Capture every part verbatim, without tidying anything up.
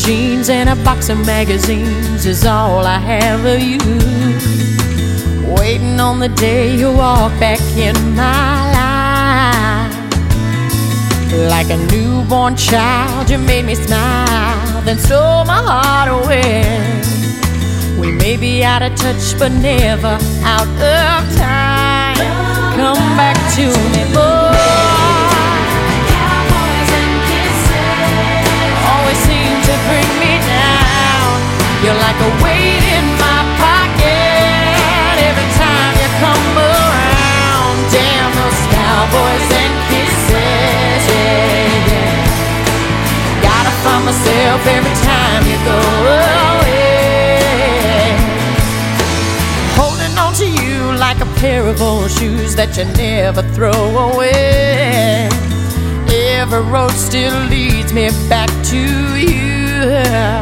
jeans and a box of magazines is all I have of you. Waiting on the day you walk back in my life. Like a newborn child, you made me smile, then stole my heart away. We may be out of touch, but never out of time. Come back to me, boy. Cowboys and kisses Always seem to bring me down. You're like a weight in my pocket every time you come around. Damn those cowboys and kisses, yeah, yeah. Gotta find myself every time you go away. Holding on to you like a pair of old shoes that you never throw away. Every road still leads me back to you.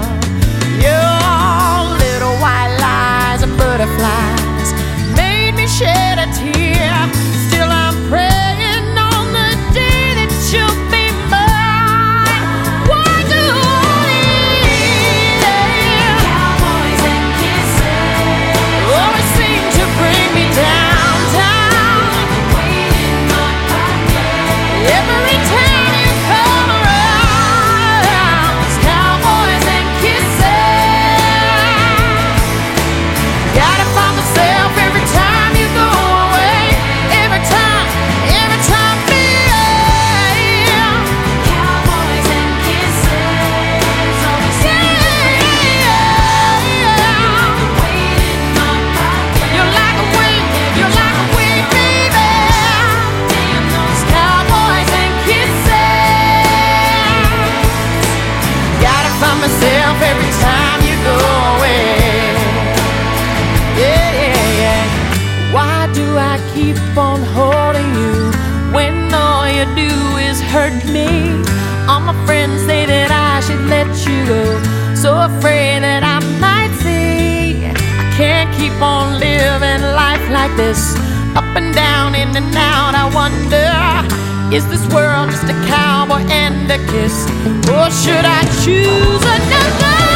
Your little white lies and butterflies made me shed a tear. Still I'm praying on the day that you'll be mine. Why do I need it? Cowboys and kisses Always seem to bring me down, down. Weight in my pocket Every time you come around, it's cowboys and kisses. Gotta find myself every time you go away. Every time, every time, yeah. Cowboys and kisses Always seem to bring me down. Weight in my pocket You're like a weight, you're like a weight, baby. Damn those Cowboys and kisses. Gotta find myself every time you go away. Yeah, yeah, yeah. Why do I keep on holding you when all you do is hurt me? All my friends say that I should let you go, so afraid that I might see. I can't keep on living life like this, up and down, in and out. I wonder, is this world just a cowboy and a kiss, or should I choose another?